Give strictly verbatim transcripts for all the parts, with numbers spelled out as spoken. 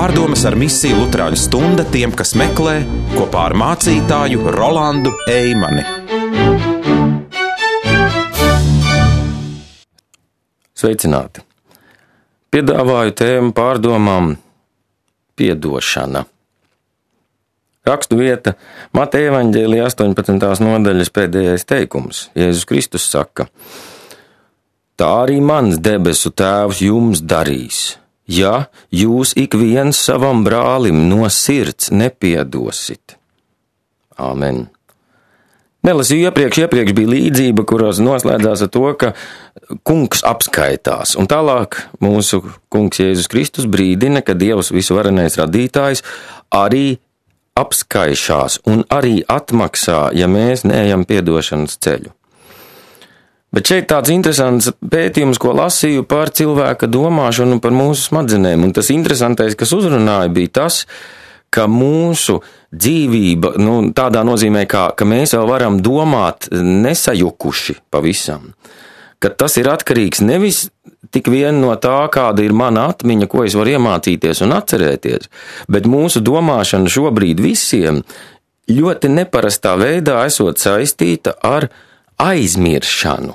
Pārdomas ar misiju Luterāņu stunda tiem, kas meklē, kopā ar mācītāju Rolandu Eimani. Sveicināti! Piedāvāju tēmu pārdomām piedošana. Rakstu vieta Mateja evaņģēlija astoņpadsmitās nodaļas pēdējais teikums. Jēzus Kristus saka: Tā arī mans debesu tēvs jums darīs, ja jūs ik viens savam brālim no sirds nepiedosit. Āmen. Nelasīju iepriekš, iepriekš bija līdzība, kuros noslēdzās ar to, ka kungs apskaitās. Un tālāk mūsu kungs Jēzus Kristus brīdina, ka Dievs visvarenais radītājs arī apskaišās un arī atmaksā, ja mēs neejam piedošanas ceļu. Bet šeit tāds interesants pētījums, ko lasīju par cilvēka domāšanu, par mūsu smadzenēm. Un tas interesantais, kas uzrunāja, bija tas, ka mūsu dzīvība, nu, tādā nozīmē, kā, ka mēs vēl varam domāt nesajukuši pavisam. Ka tas ir atkarīgs nevis tik vien no tā, kāda ir mana atmiņa, ko es varu iemācīties un atcerēties, bet mūsu domāšana šobrīd visiem ļoti neparastā veidā esot saistīta ar aizmiršanu.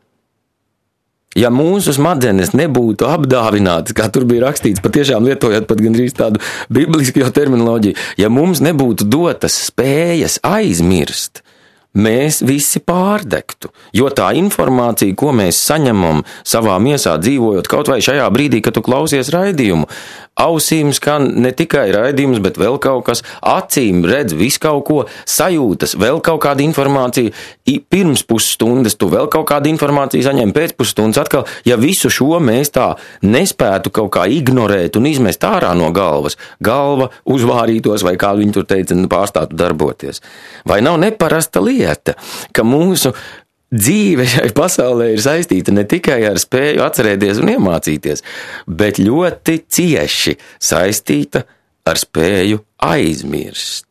Ja mūsu smadzenes nebūtu apdāvinātas, kā tur bija rakstīts, patiešām lietojot pat gandrīz tādu biblisku terminoloģiju, ja mums nebūtu dotas spējas aizmirst, mēs visi pārdegtu, jo tā informācija, ko mēs saņemam savā miesā dzīvojot, kaut vai šajā brīdī, kad tu klausies raidījumu, ausīm skan ne tikai raidījums, bet vēl kaut kas, acīm redz visu kaut ko, sajūtas, vēl kaut kāda informācija, pirms pusstundas tu vēl kaut kādu informāciju saņem, pēc pusstundas atkal, ja visu šo mēs tā nespētu kaut kā ignorēt un izmest ārā no galvas, galva uzvārītos vai kā viņi tur teica, pārstātu darboties. Vai nav neparasta lieta, ka mūsu dzīve šai pasaulē ir saistīta ne tikai ar spēju atcerēties un iemācīties, bet ļoti cieši saistīta ar spēju aizmirst.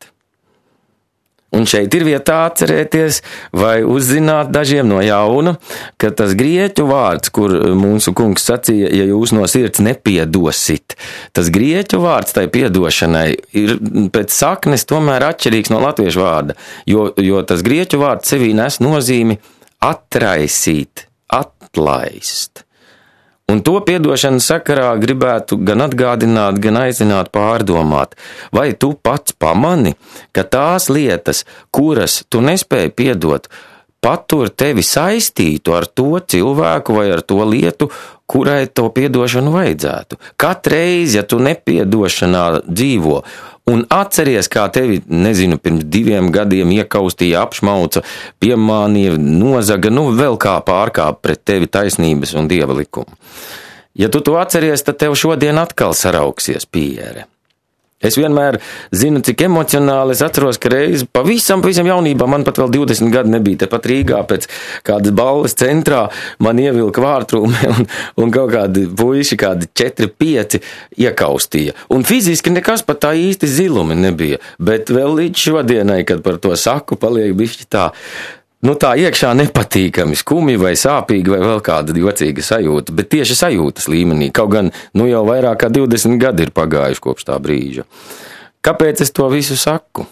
Un šeit ir vietā atcerēties vai uzzināt dažiem no jauna, ka tas grieķu vārds, kur mūsu kungs sacīja, ja jūs no sirds nepiedosit, tas grieķu vārds tai piedošanai ir pēc saknes tomēr atšķirīgs no latviešu vārda, jo, jo tas grieķu vārds sevī nes nozīmi atraisīt, atlaist. Un to piedošanas sakarā gribētu gan atgādināt, gan aicināt pārdomāt. Vai tu pats pamani, ka tās lietas, kuras tu nespēji piedot, patur tevi saistītu ar to cilvēku vai ar to lietu, kurai to piedošanu vajadzētu? Katreiz, ja tu nepiedošanā dzīvo, un atceries, kā tevi, nezinu, pirms diviem gadiem iekaustīja, apšmauca, piemānīja, nozaga, nu vēl kā pārkāp pret tevi taisnības un dieva likumu. Ja tu to atceries, tad tev šodien atkal sarauksies piere. Es vienmēr zinu, cik emocionāli es atceros, ka reiz pavisam, pavisam jaunībā, man pat vēl divdesmit gadi nebija, tepat Rīgā pēc kādas balles centrā, man ievilka vārtrūme un, un kaut kādi puiši, kādi četri, pieci iekaustīja. Un fiziski nekas pat tā īsti zilumi nebija, bet vēl līdz šodienai, kad par to saku, paliek bišķi tā, nu tā iekšā nepatīkami, skumi vai sāpīgi vai vēl kāda jocīga sajūta, bet tieši sajūtas līmenī, kaut gan nu jau vairāk kā divdesmit gadi ir pagājuši kopš tā brīža. Kāpēc es to visu saku?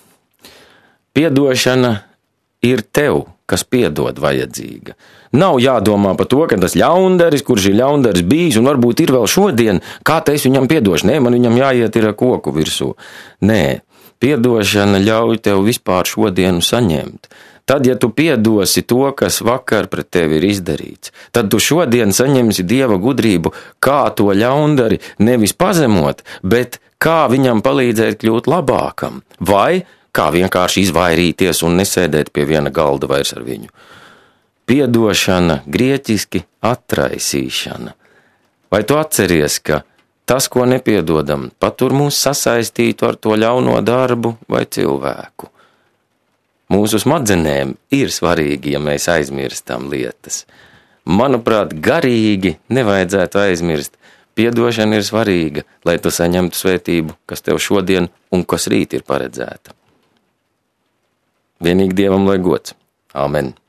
Piedošana ir tev, kas piedod vajadzīga. Nav jādomā par to, ka tas ļaundaris, kurš ir ļaundaris bijis un varbūt ir vēl šodien, kā te es viņam piedošu? Nē, man viņam jāiet ir ar koku virsū. Nē, piedošana ļauj tev vispār šodienu saņemt. Tad, ja tu piedosi to, kas vakar pret tevi ir izdarīts, tad tu šodien saņemsi Dieva gudrību, kā to ļaundari nevis pazemot, bet kā viņam palīdzēt kļūt labākam, vai kā vienkārši izvairīties un nesēdēt pie viena galda vairs ar viņu. Piedošana, grieķiski atraisīšana. Vai tu atceries, ka tas, ko nepiedodam, patur mūs sasaistītu ar to ļauno darbu vai cilvēku? Mūsu smadzenēm ir svarīgi, ja mēs aizmirstam lietas. Manuprāt, garīgi nevajadzētu aizmirst. Piedošana ir svarīga, lai tu saņemtu svētību, kas tev šodien un kas rīt ir paredzēta. Vienīgi Dievam lai gods. Āmen.